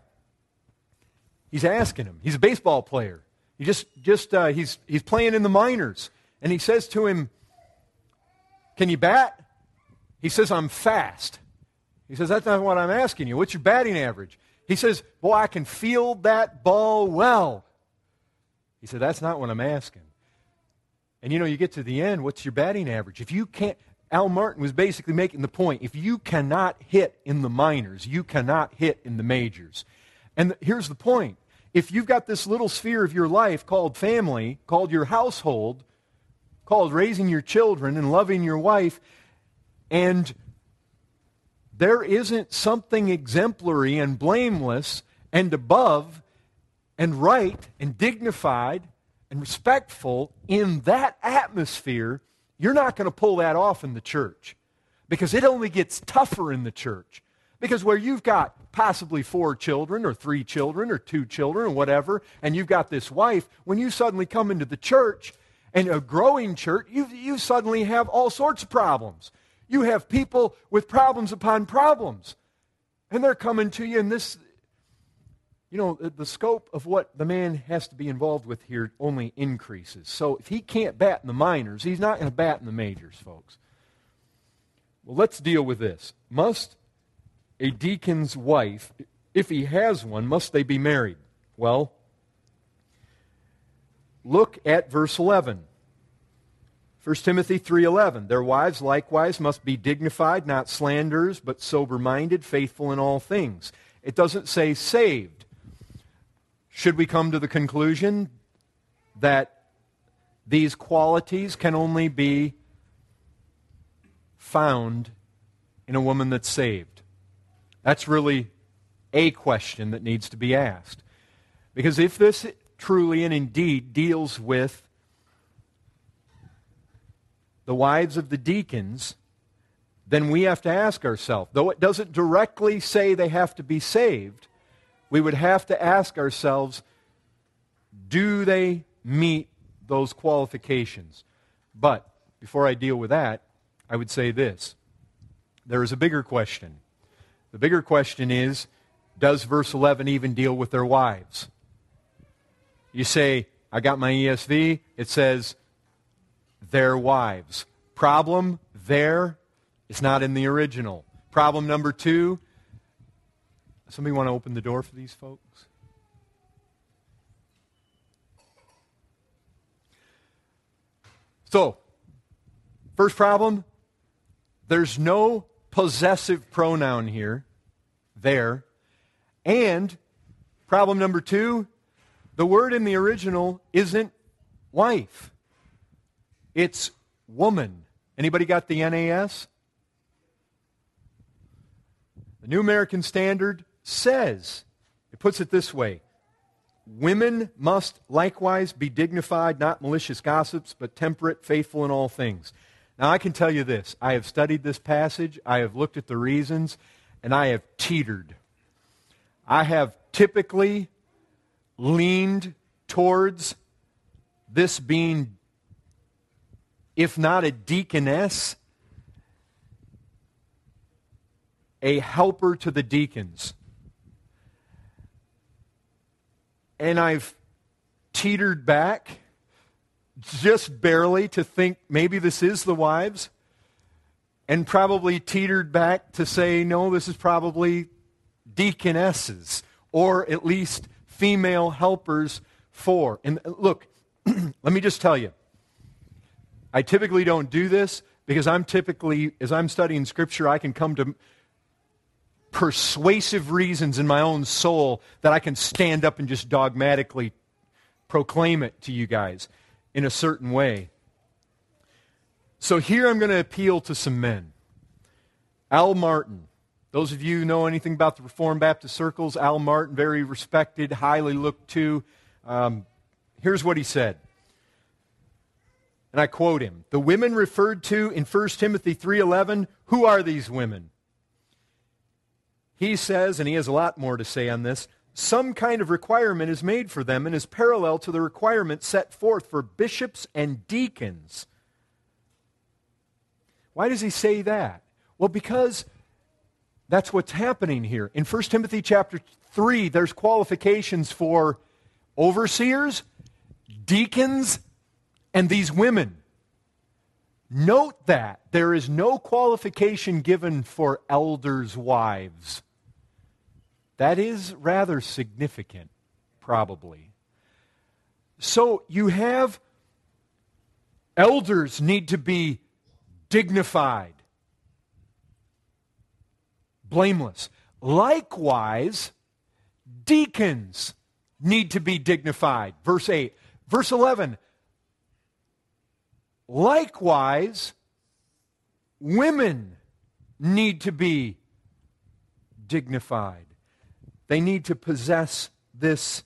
He's asking him. He's a baseball player. He just, just uh, he's, he's playing in the minors. And he says to him, can you bat? He says, I'm fast. He says, that's not what I'm asking you. What's your batting average? He says, boy, I can field that ball well. He said, that's not what I'm asking. And you know, you get to the end, what's your batting average? If you can't, Al Martin was basically making the point, if you cannot hit in the minors, you cannot hit in the majors. And th- here's the point. If you've got this little sphere of your life called family, called your household, called raising your children and loving your wife, and there isn't something exemplary and blameless and above and right and dignified and respectful in that atmosphere, you're not going to pull that off in the church. Because it only gets tougher in the church. Because where you've got possibly four children or three children or two children or whatever, and you've got this wife, when you suddenly come into the church, and a growing church, you, you suddenly have all sorts of problems. You have people with problems upon problems. And they're coming to you, and this, you know, the, the scope of what the man has to be involved with here only increases. So if he can't bat in the minors, he's not going to bat in the majors, folks. Well, let's deal with this. Must a deacon's wife, if he has one, must they be married? Well, look at verse eleven. First Timothy three eleven, their wives likewise must be dignified, not slanderers, but sober-minded, faithful in all things. It doesn't say saved. Should we come to the conclusion that these qualities can only be found in a woman that's saved? That's really a question that needs to be asked. Because if this truly and indeed deals with the wives of the deacons, then we have to ask ourselves, though it doesn't directly say they have to be saved, we would have to ask ourselves, do they meet those qualifications? But before I deal with that, I would say this. There is a bigger question. The bigger question is, does verse eleven even deal with their wives? You say, I got my E S V, it says, their wives. Problem there, it's not in the original. Problem number two, somebody want to open the door for these folks? So, first problem, there's no possessive pronoun here, there. And problem number two, the word in the original isn't wife. It's woman. Anybody got the N A S? The New American Standard says, it puts it this way, women must likewise be dignified, not malicious gossips, but temperate, faithful in all things. Now, I can tell you this. I have studied this passage. I have looked at the reasons, and I have teetered. I have typically leaned towards this being, if not a deaconess, a helper to the deacons. And I've teetered back just barely to think maybe this is the wives, and probably teetered back to say, no, this is probably deaconesses, or at least female helpers for. And look, let me just tell you, I typically don't do this because I'm typically, as I'm studying Scripture, I can come to persuasive reasons in my own soul that I can stand up and just dogmatically proclaim it to you guys in a certain way. So here I'm going to appeal to some men. Al Martin. Those of you who know anything about the Reformed Baptist circles, Al Martin, very respected, highly looked to. Um, here's what he said. And I quote him. The women referred to in First Timothy three eleven, who are these women? He says, and he has a lot more to say on this, some kind of requirement is made for them and is parallel to the requirement set forth for bishops and deacons. Why does he say that? Well, because that's what's happening here. In First Timothy chapter three, there's qualifications for overseers, deacons, and these women. Note that there is no qualification given for elders' wives. That is rather significant, probably. So you have elders need to be dignified, blameless. Likewise, deacons need to be dignified. Verse eight. Verse eleven. Likewise, women need to be dignified. They need to possess this.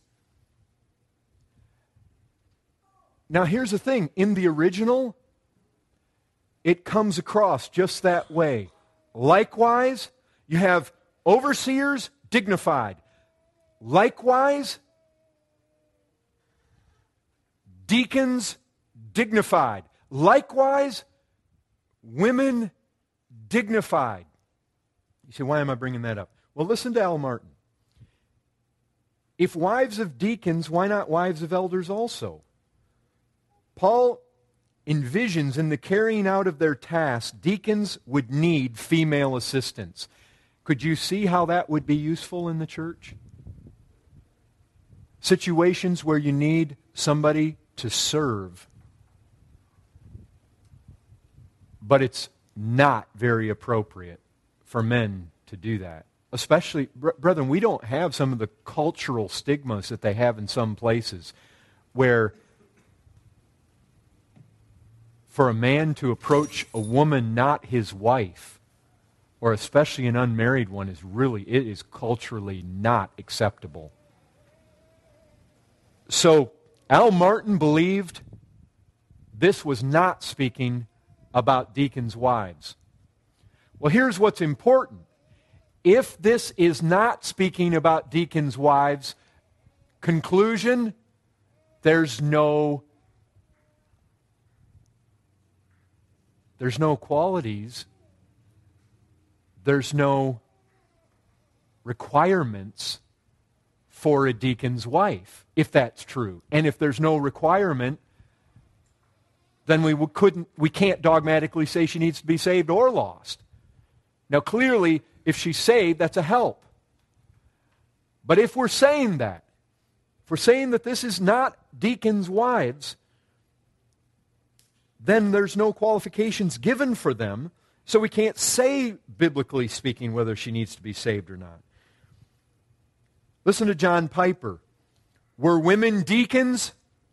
Now, here's the thing. In the original, it comes across just that way. Likewise, you have overseers dignified. Likewise, deacons dignified. Likewise, women dignified. You say, why am I bringing that up? Well, listen to Al Martin. If wives of deacons, why not wives of elders also? Paul envisions in the carrying out of their task, deacons would need female assistance. Could you see how that would be useful in the church? Situations where you need somebody to serve, but it's not very appropriate for men to do that. Especially, brethren, we don't have some of the cultural stigmas that they have in some places where for a man to approach a woman not his wife, or especially an unmarried one, is really, it is culturally not acceptable. So, Al Martin believed this was not speaking about deacons' wives. Well, here's what's important. If this is not speaking about deacons' wives, conclusion, there's no there's no qualities, there's no requirements for a deacon's wife, if that's true. And if there's no requirement, then we couldn't we can't dogmatically say she needs to be saved or lost. Now, clearly, if she's saved, that's a help. But if we're saying that, if we're saying that this is not deacons' wives, then there's no qualifications given for them, so we can't say, biblically speaking, whether she needs to be saved or not. Listen to John Piper. Were women deacons?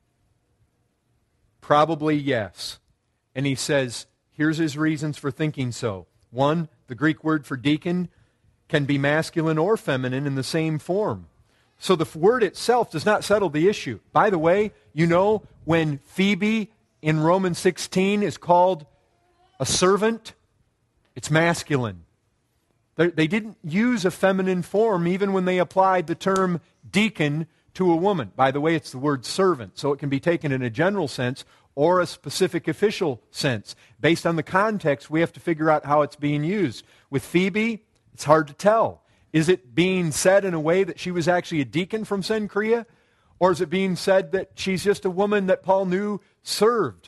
Probably yes. And he says, here's his reasons for thinking so. One, the Greek word for deacon can be masculine or feminine in the same form. So the word itself does not settle the issue. By the way, you know, when Phoebe in Romans sixteen is called a A servant, it's masculine. They, they didn't use a feminine form even when they applied the term deacon to a woman. By the way, it's the word servant, so it can be taken in a general sense or a specific official sense. Based on the context, we have to figure out how it's being used. With Phoebe, it's hard to tell. Is it being said in a way that she was actually a deacon from Cenchrea? Or is it being said that she's just a woman that Paul knew served?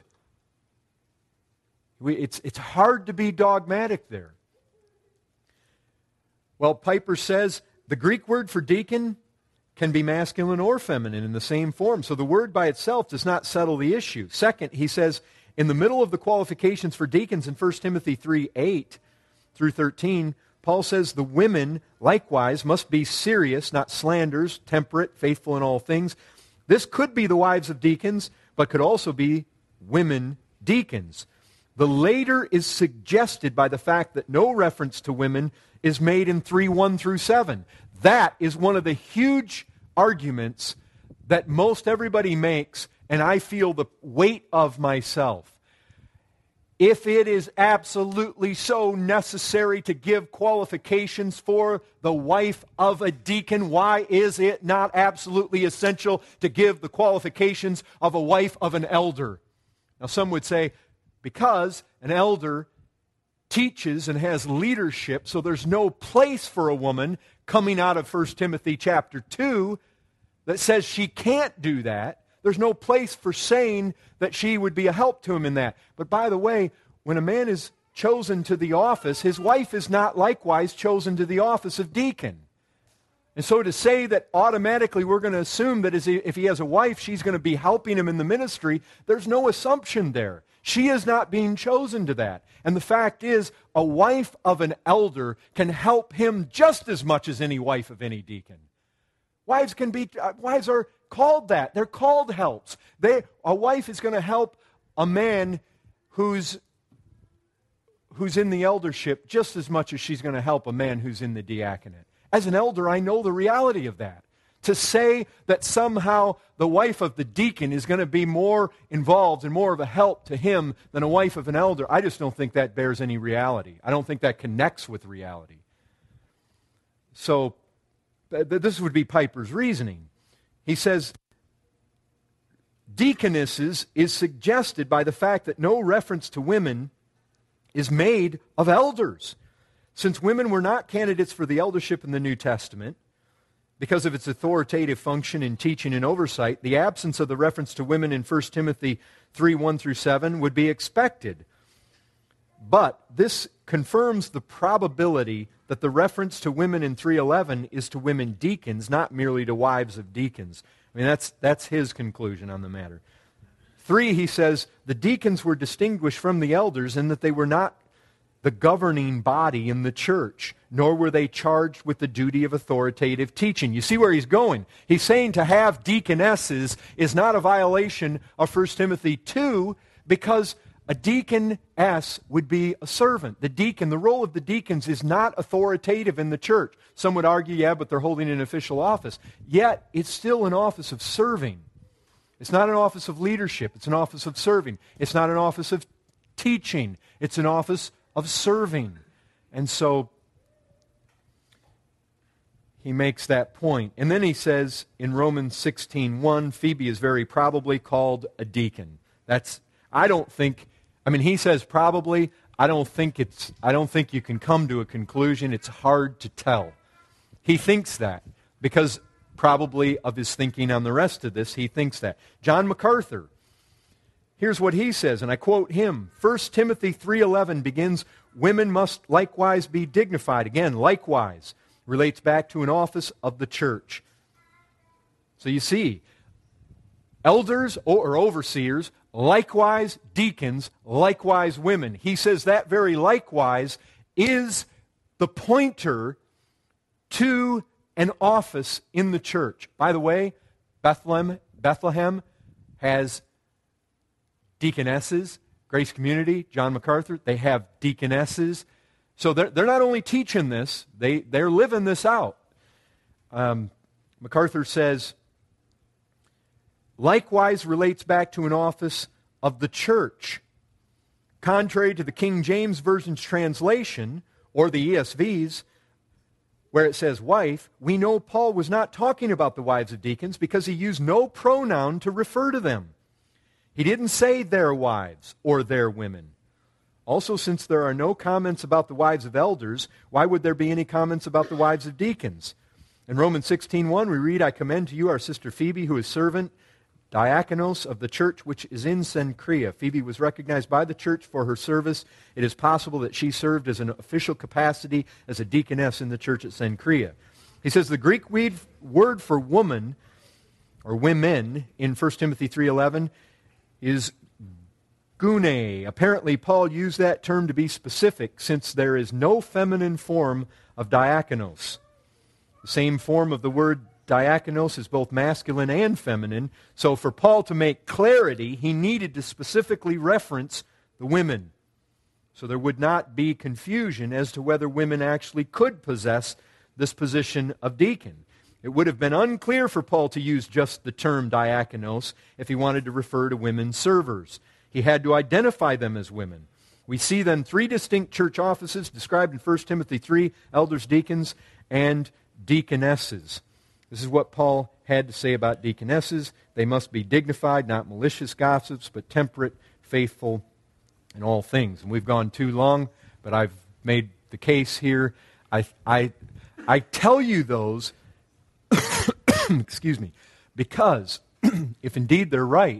We, it's, it's hard to be dogmatic there. Well, Piper says the Greek word for deacon can be masculine or feminine in the same form. So the word by itself does not settle the issue. Second, he says, in the middle of the qualifications for deacons in First Timothy three, eight through thirteen, Paul says the women likewise must be serious, not slanders, temperate, faithful in all things. This could be the wives of deacons, but could also be women deacons. The later is suggested by the fact that no reference to women is made in three, one through seven. That is one of the huge arguments that most everybody makes, and I feel the weight of myself. If it is absolutely so necessary to give qualifications for the wife of a deacon, why is it not absolutely essential to give the qualifications of a wife of an elder? Now, some would say, because an elder teaches and has leadership, so there's no place for a woman coming out of First Timothy chapter two that says she can't do that. There's no place for saying that she would be a help to him in that. But by the way, when a man is chosen to the office, his wife is not likewise chosen to the office of deacon. And so to say that automatically we're going to assume that if he has a wife, she's going to be helping him in the ministry, there's no assumption there. She is not being chosen to that. And the fact is, a wife of an elder can help him just as much as any wife of any deacon. Wives can be, uh, wives are called that. They're called helps. They, a wife is going to help a man who's, who's in the eldership just as much as she's going to help a man who's in the diaconate. As an elder, I know the reality of that. To say that somehow the wife of the deacon is going to be more involved and more of a help to him than a wife of an elder, I just don't think that bears any reality. I don't think that connects with reality. So, th- this would be Piper's reasoning. He says, deaconesses is suggested by the fact that no reference to women is made of elders. Since women were not candidates for the eldership in the New Testament, because of its authoritative function in teaching and oversight, the absence of the reference to women in First Timothy three, one through seven would be expected. But this confirms the probability that the reference to women in three eleven is to women deacons, not merely to wives of deacons. I mean, that's, that's his conclusion on the matter. Three, he says, the deacons were distinguished from the elders in that they were not the governing body in the church, nor were they charged with the duty of authoritative teaching. You see where he's going. He's saying to have deaconesses is not a violation of First Timothy two, because a deaconess would be a servant. The deacon, the role of the deacons is not authoritative in the church. Some would argue, yeah, but they're holding an official office. Yet, it's still an office of serving. It's not an office of leadership. It's an office of serving. It's not an office of teaching. It's an office of serving. And so he makes that point. And then he says in Romans sixteen one, Phoebe is very probably called a deacon. That's, I don't think, I mean, he says probably, I don't think it's, I don't think you can come to a conclusion. It's hard to tell. He thinks that because probably of his thinking on the rest of this, he thinks that. John MacArthur, here's what he says, and I quote him. First Timothy three eleven begins, women must likewise be dignified. Again, likewise relates back to an office of the church. So you see, elders or overseers, likewise deacons, likewise women. He says that very likewise is the pointer to an office in the church. By the way, Bethlehem, Bethlehem has deaconesses. Grace Community, John MacArthur, they have deaconesses. So they're, they're not only teaching this, they, they're living this out. Um, MacArthur says, likewise relates back to an office of the church. contrary to the King James Version's translation, or the E S V's, where it says wife, we know Paul was not talking about the wives of deacons because he used no pronoun to refer to them. He didn't say their wives or their women. Also, since there are no comments about the wives of elders, why would there be any comments about the wives of deacons? In Romans sixteen one, we read, I commend to you our sister Phoebe, who is servant, diakonos of the church which is in Cenchrea. Phoebe was recognized by the church for her service. It is possible that she served as an official capacity as a deaconess in the church at Cenchrea. He says the Greek word for woman, or women, in First Timothy three eleven is gune. Apparently, Paul used that term to be specific, since there is no feminine form of diakonos. The same form of the word diakonos is both masculine and feminine, so for Paul to make clarity, he needed to specifically reference the women. So there would not be confusion as to whether women actually could possess this position of deacon. It would have been unclear for Paul to use just the term diakonos if he wanted to refer to women servers. He had to identify them as women. We see then three distinct church offices described in First Timothy three, elders, deacons, and deaconesses. This is what Paul had to say about deaconesses. They must be dignified, not malicious gossips, but temperate, faithful in all things. And we've gone too long, but I've made the case here. I, I, I tell you those, excuse me, because if indeed they're right,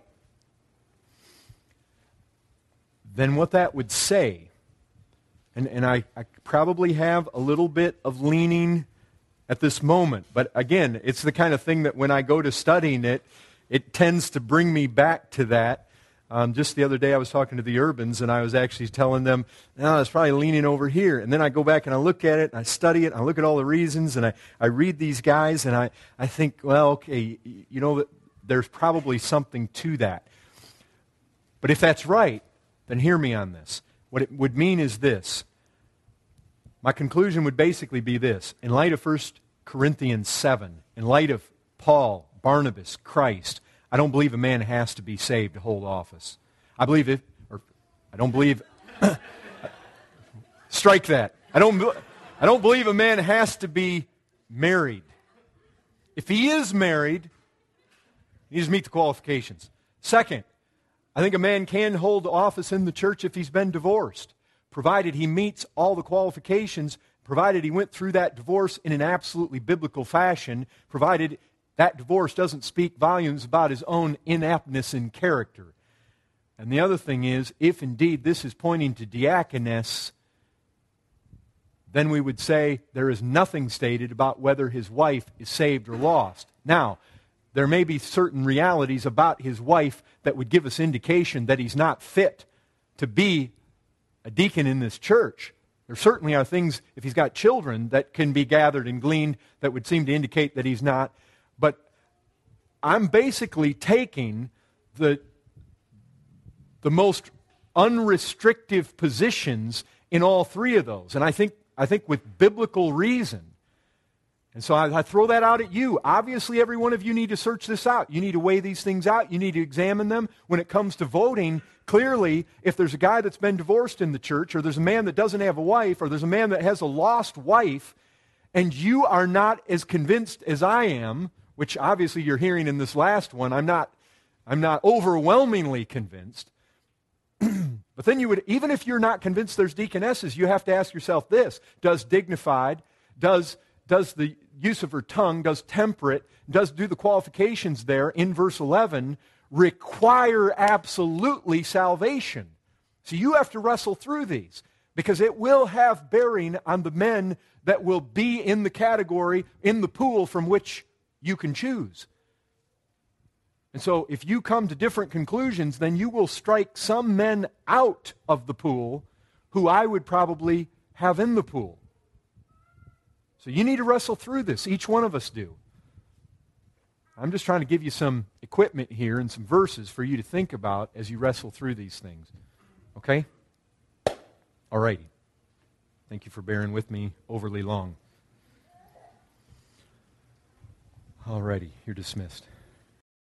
then what that would say, and, and I, I probably have a little bit of leaning at this moment, but again, it's the kind of thing that when I go to studying it, it tends to bring me back to that. Um, just the other day I was talking to the Urbans, and I was actually telling them, no, it's probably leaning over here. And then I go back and I look at it, and I study it, and I look at all the reasons, and I, I read these guys, and I, I think, well, okay, you know, there's probably something to that. But if that's right, then hear me on this. What it would mean is this. My conclusion would basically be this. In light of First Corinthians seven, in light of Paul, Barnabas, Christ, I don't believe a man has to be saved to hold office. I believe it, or I don't believe, strike that. I don't, I don't believe a man has to be married. If he is married, he needs to meet the qualifications. Second, I think a man can hold office in the church if he's been divorced, provided he meets all the qualifications, provided he went through that divorce in an absolutely biblical fashion, provided that divorce doesn't speak volumes about his own inaptness in character. And the other thing is, if indeed this is pointing to diaconess, then we would say there is nothing stated about whether his wife is saved or lost. Now, there may be certain realities about his wife that would give us indication that he's not fit to be a deacon in this church. There certainly are things, if he's got children, that can be gathered and gleaned that would seem to indicate that he's not. But I'm basically taking the, the most unrestrictive positions in all three of those. And I think, I think with biblical reason. And so I, I throw that out at you. Obviously, every one of you need to search this out. You need to weigh these things out. You need to examine them. When it comes to voting, clearly, if there's a guy that's been divorced in the church, or there's a man that doesn't have a wife, or there's a man that has a lost wife, and you are not as convinced as I am, which obviously you're hearing in this last one, I'm not, I'm not overwhelmingly convinced. But then you would, even if you're not convinced there's deaconesses, you have to ask yourself this: does dignified, does does the use of her tongue, does temperate, does do the qualifications there in verse eleven require absolutely salvation? So you have to wrestle through these, because it will have bearing on the men that will be in the category, in the pool from which you can choose. And so if you come to different conclusions, then you will strike some men out of the pool who I would probably have in the pool. So you need to wrestle through this. Each one of us do. I'm just trying to give you some equipment here and some verses for you to think about as you wrestle through these things. Okay? All righty. Thank you for bearing with me overly long. All righty. You're dismissed.